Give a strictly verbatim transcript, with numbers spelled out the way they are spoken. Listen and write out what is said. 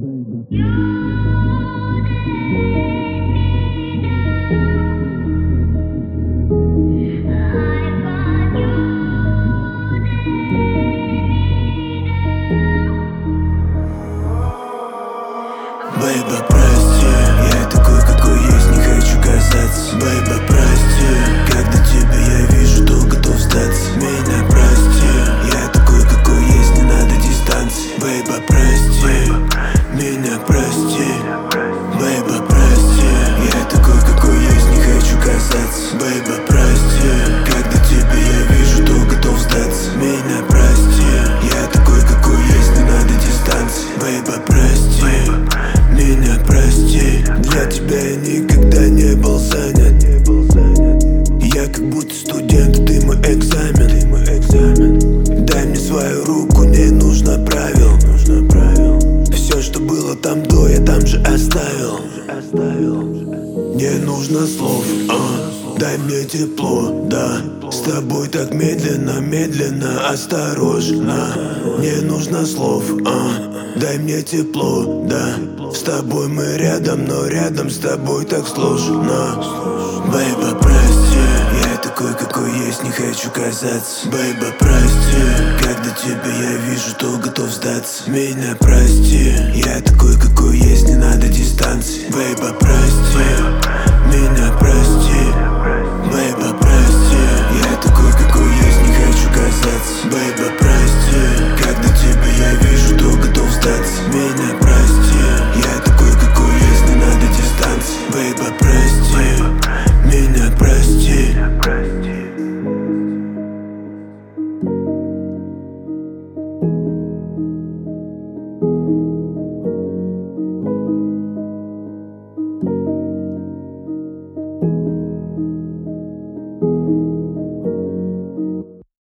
Бэйба, прости, я такой, какой есть, не хочу казаться. Бэйба, прости, когда тебя я вижу, то готов сдаться. Меня прости, я такой, какой есть, не надо дистанции. Бэйба, прости, меня прости. Бэйба, прости, я такой, какой есть, не хочу казаться. Бэйба, прости, когда тебя я вижу, то готов сдаться. Меня прости, я такой, какой есть, не надо дистанции. Бэйба, прости, меня прости. Для тебя я никогда не был занят. Я как будто студент, ты мой экзамен. Дай мне свою руку, не нужно правил. Все, что было там до, я там же оставил. Не нужно слов, а, дай мне тепло, да. С тобой так медленно, медленно, осторожно. Не нужно слов, а, дай мне тепло, да. С тобой мы рядом, но рядом с тобой так сложно. Бэйба, прости, я такой, какой есть, не хочу казаться. Бэйба, прости, когда тебя я вижу, то готов сдаться. Меня прости, я такой, какой есть, не надо дистанции. Бэйба, прости, меня прости. Бэйба, прости, я такой, какой есть, не хочу казаться. Бэйба, прости.